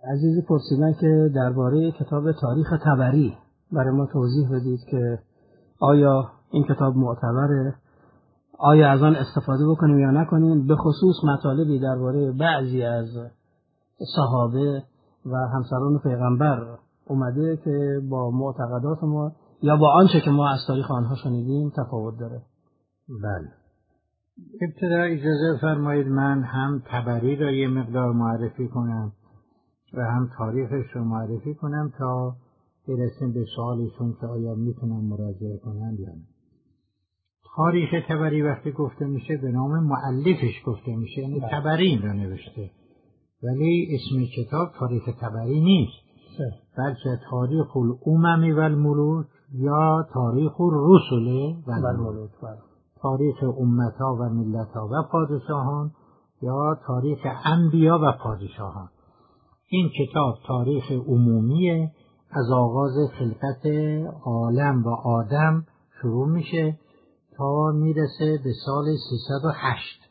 عزیزی پرسیدن که درباره کتاب تاریخ طبری برای ما توضیح بدید که آیا این کتاب معتبره، آیا از آن استفاده بکنیم یا نکنیم، به خصوص مطالبی درباره بعضی از صحابه و همسران پیغمبر اومده که با معتقدات ما یا با آنچه که ما از تاریخ آنها شنیدیم تفاوت داره. بله. ابتدا اجازه فرمایید من هم طبری را یه مقدار معرفی کنم و هم تاریخش رو معرفی کنم تا برسیم به سوالشون که آیا میتونم مراجعه کنم یا نه. تاریخ طبری وقتی گفته میشه به نام مؤلفش گفته میشه، یعنی طبری این را نوشته، ولی اسم کتاب تاریخ طبری نیست، بلکه تاریخ الامم و الملوک یا تاریخ الرسل و الملوک، تاریخ امتها و ملتها و پادشاهان یا تاریخ انبیا و پادشاهان. این کتاب تاریخ عمومیه، از آغاز خلقت عالم و آدم شروع میشه تا میرسه به سال 308.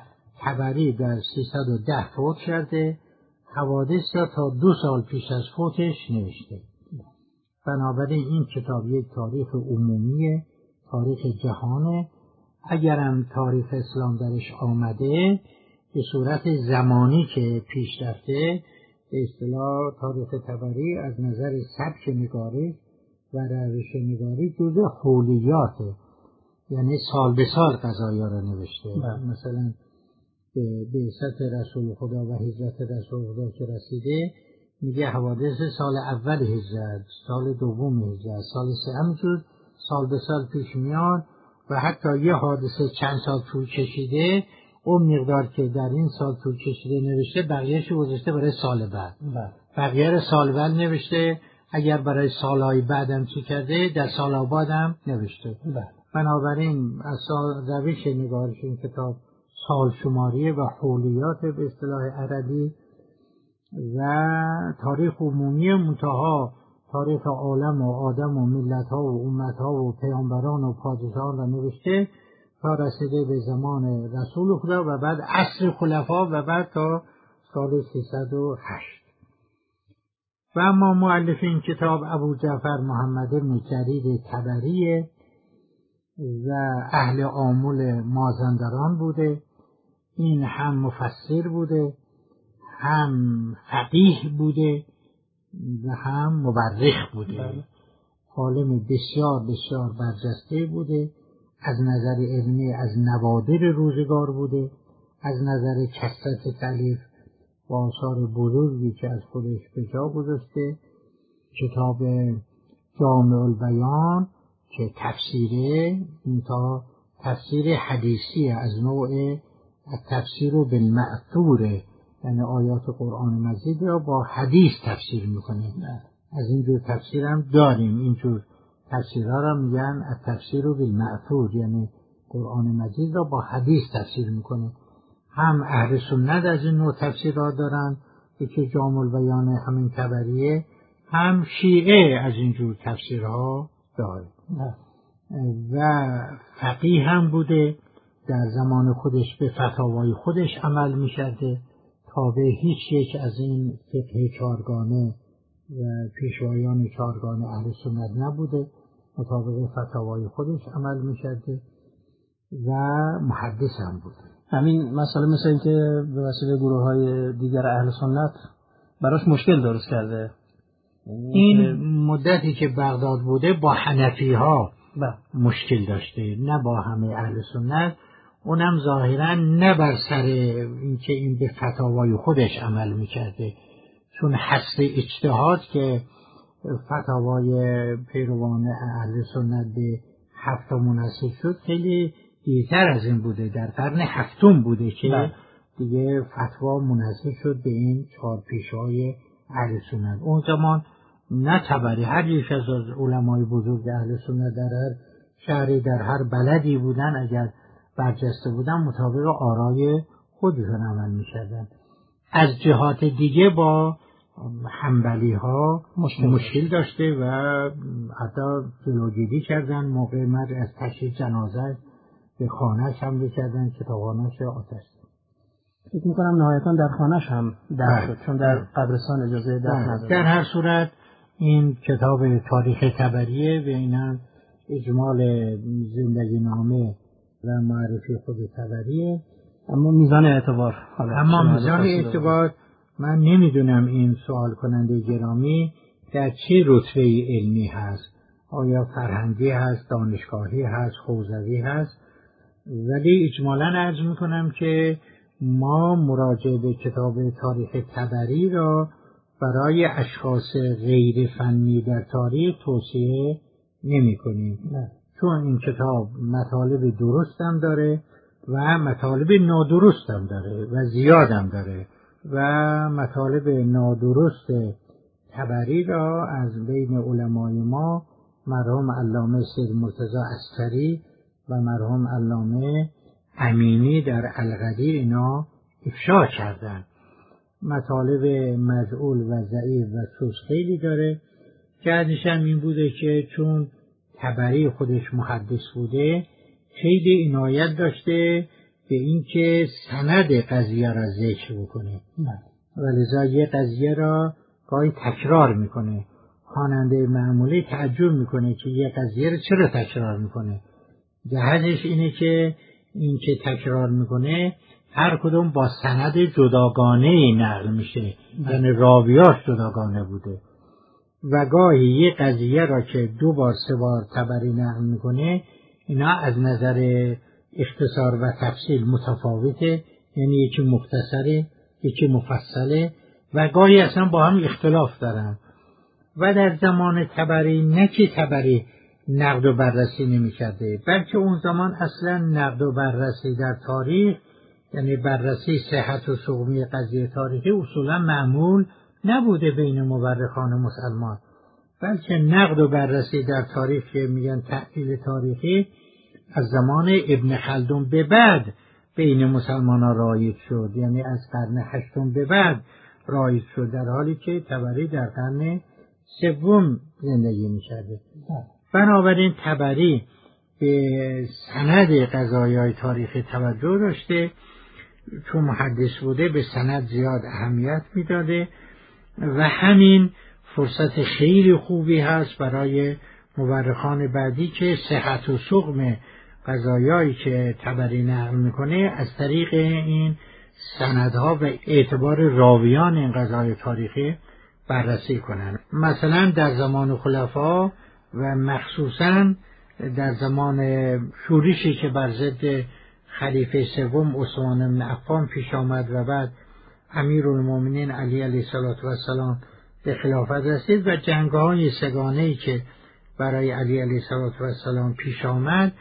طبری در 310 فوت کرده، حوادث را تا 2 سال پیش از فوتش نوشته. بنابراین این کتاب یک تاریخ عمومیه، تاریخ جهانه. اگرم تاریخ اسلام درش آمده به صورت زمانی که پیش رفته، به اصطلاح تاریخ طبری از نظر سبک نگاری و روش نگاری جزء حولیاته، یعنی سال به سال قضایا را نوشته. مثلا به بعثت رسول خدا و هجرت رسول خدا که رسیده میگه حوادث سال اول هجرت، سال دوم هجرت، سال سه، همینجور سال به سال پیش میاد و حتی یه حادثه چند سال طول کشیده اون مقدار که در این سال طول کشیده نوشته بقیه‌اش گذاشته برای سال بعد، بقیه رو سال بعد نوشته، اگر برای سالهای بعدم چی کرده در سال بعدم نوشته. بنابراین از روش نگارش این کتاب سال شماری و حولیات به اصطلاح عربی و تاریخ عمومی منتها تاریخ عالم و آدم و ملت‌ها و امت‌ها و پیامبران و پادشاهان را نوشته تا رسیده به زمان رسول خدا و بعد عصر خلفا و بعد تا سال 308. و اما مؤلف این کتاب ابو جعفر محمد بن جریر طبریه و اهل آمل مازندران بوده. این هم مفسر بوده، هم فقیه بوده و هم مورخ بوده. عالم بسیار بسیار برجسته بوده، از نظر علمی از نوادر روزگار بوده، از نظر کثرت تالیف و آثار بزرگی که از خودش به جا گذاشته. کتاب جامع البیان که تفسیره، این تا تفسیر حدیثی از نوع تفسیر بالمأثور، یعنی آیات قرآن مجید را با حدیث تفسیر میکنه. از اینجور تفسیر هم داریم، اینجور تفسیرها را میگن التفسیر بالمأثور، یعنی قرآن مجید را با حدیث تفسیر میکنه. هم اهل سنت از این نوع تفسیرها دارن که جامع البیان همین طبریه، هم شیعه از اینجور تفسیرها داره. و فقیه هم بوده، در زمان خودش به فتاوای خودش عمل می‌کرده، تابع هیچ یک از این فقه چارگانه و پیشوایان چارگانه اهل سنت نبوده، مطابق فتاوای خودش عمل می‌کرده و محدث هم بوده. همین مسئله مثل این که به وسیله گروه‌های دیگر اهل سنت براش مشکل درست کرده. این مدتی که بغداد بوده با حنفی‌ها مشکل داشته، نه با همه اهل سنت. اونم ظاهراً نه بر سر اینکه این به فتاوای خودش عمل میکرده، چون حصر اجتهاد که فتاوای پیروان اهل سنت به 7 منحصر شد خیلی دیرتر از این بوده، در قرن 7 بوده که دیگه فتوا منحصر شد به این 4 پیشوای اهل سنت. اون زمان نه طبری، هر یک از علمای بزرگ اهل سنت در هر شهری در هر بلدی بودن، اگر برجسته بودن مطابق آرای خودشون عمل می‌کردن. از جهات دیگه با حنبلی ها مشکل داشته و حتی جلوگیری کردن، موقع مرگ از تشییع جنازه به خانه‌اش حمله کردن، کتابخانه‌اش آتش زدن. فکر میکنم نهایتا در خانه‌ش هم دفن شد، چون در قبرستان اجازه دفن نداره. در هر صورت این کتاب تاریخ طبریه و اینا اجمال زندگی نامه و معرفی خود طبریه. اما میزان اعتبار من نمیدونم این سوال کننده گرامی در چه رتبه علمی هست، آیا فرهنگی هست، دانشگاهی هست، حوزوی هست، ولی اجمالاً عرض میکنم که ما مراجعه به کتاب تاریخ طبری را برای اشخاص غیر فنی در تاریخ توصیه نمی کنیم، چون این کتاب مطالب درست هم داره و مطالب نادرست هم داره و زیاد هم داره و مطالب نادرست طبری را از بین علمای ما مرحوم علامه سید مرتضی عسکری و مرحوم علامه امینی در القدیر اینا افشا کردن. مطالب مجعول و ضعیف و سوس خیلی داره. جهتش هم این بوده که چون طبری خودش محدث بوده خیلی عنایت داشته به اینکه سند قضیه را ذکر بکنه و لذا یه قضیه را گاهی تکرار میکنه. خواننده معمولی تعجب میکنه که یه قضیه را چرا تکرار میکنه. جهتش اینه که این که تکرار میکنه هر کدوم با سند جداگانه نقل میشه، یعنی راویاش جداگانه بوده و گاهی یه قضیه را که 2 بار 3 بار طبری نقل میکنه اینا از نظر اختصار و تفصیل متفاوته، یعنی یکی مختصره یکی مفصله و گاهی اصلا با هم اختلاف دارن. و در زمان طبری نه که طبری نقد و بررسی نمی کرده، بلکه اون زمان اصلا نقد و بررسی در تاریخ، یعنی بررسی صحت و سقمی قضیه تاریخی اصولا معمول نبوده بین مورخان مسلمان، بلکه نقد و بررسی در تاریخ که میگن تحلیل تاریخی از زمان ابن خلدون به بعد بین مسلمان ها رایج شد، یعنی از قرن 8 به بعد رایج شد، در حالی که طبری در قرن 3 زندگی میکرده. بنابراین طبری به سند قضایای تاریخی توجه داشته، چون محدث بوده به سند زیاد اهمیت میداده و همین فرصت خیلی خوبی هست برای مورخان بعدی که صحت و سقم قضایایی که طبری نقل میکنه از طریق این سندها و اعتبار راویان این قضای تاریخی بررسی کنند. مثلا در زمان خلفا و مخصوصا در زمان شورشی که بر ضد خلیفه 3 عثمان بن عفان پیش آمد و بعد امیرالمومنین علی علیه السلام به خلافت رسید و جنگ‌های سگانه‌ای که برای علی علیه السلام پیش آمد،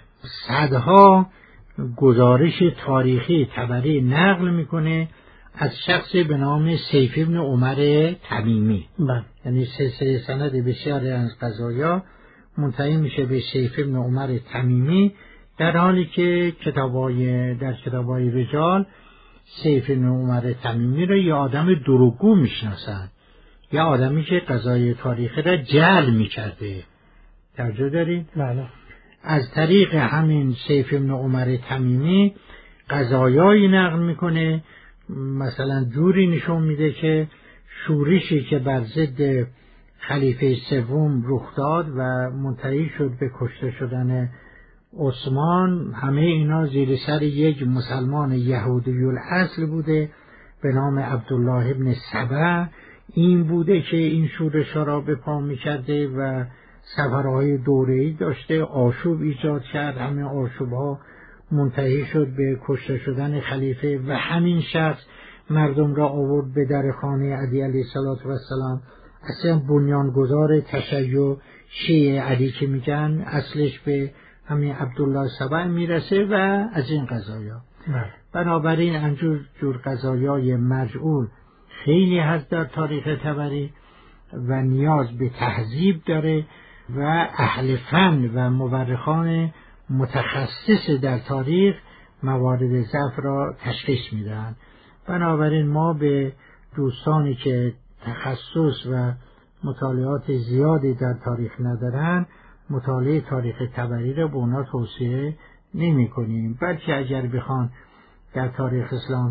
صدها گزارش تاریخی طبری نقل میکنه از شخصی به نام سیف ابن عمر تمیمی. یعنی سلسله سند بسیاری از قضایا منتهی میشه به سیف ابن عمر تمیمی، در حالی که در کتابای رجال سیف ابن عمر تمیمی را یه آدم دروغگو میشناسن، یه آدمی که قضای تاریخی را جعل میکرده. توجه دارید؟ بله. از طریق همین سیف ابن عمر تمیمی قضایایی نقل میکنه، مثلا جوری نشون میده که شورشی که بر ضد خلیفه 3 رخ داد و منتهی شد به کشته شدن عثمان، همه اینا زیر سر یک مسلمان یهودی الاصل بوده به نام عبدالله ابن سبع. این بوده که این شورش را به پا میکرده و سفرهای دوره‌ای داشته، آشوب ایجاد کرد، همه آشوبها منتهی شد به کشته شدن خلیفه و همین شخص مردم را آورد به در خانه علی علیه السلام. اصلا بنیانگذار تشیع شیعه علی که میگن اصلش به همین عبدالله سبع میرسه و از این قضایا. بنابراین اینجور جور قضایای مجعول خیلی هست در تاریخ طبری و نیاز به تهذیب داره و اهل فن و مورخان متخصص در تاریخ موارد ضعف را تشخیص میدن. بنابراین ما به دوستانی که تخصص و مطالعات زیادی در تاریخ ندارن مطالعه تاریخ طبری را به اونا توصیه نمی کنیم، بلکه اگر بخوان در تاریخ اسلام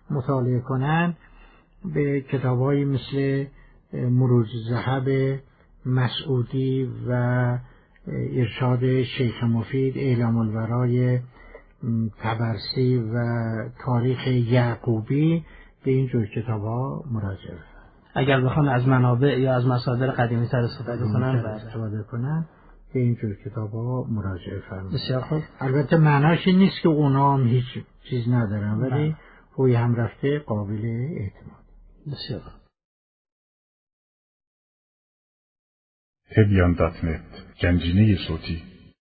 مطالعه کنن به کتاب‌هایی مثل مروج ذهب مسعودی و ارشاد شیخ مفید، اعلام الورای طبرسی و تاریخ یعقوبی به این جور کتاب‌ها مراجعه. اگر بخوان از منابع یا از مصادر قدیمی‌تر استفاده کنن به این جور کتاب‌ها مراجعه فرمایید. بسیار خوب. البته معناش این نیست که اونا هم هیچ چیز ندارن، ولی روی هم رفته قابل اعتماد. بسیار خوب. تبیان.net گنجینه صوتی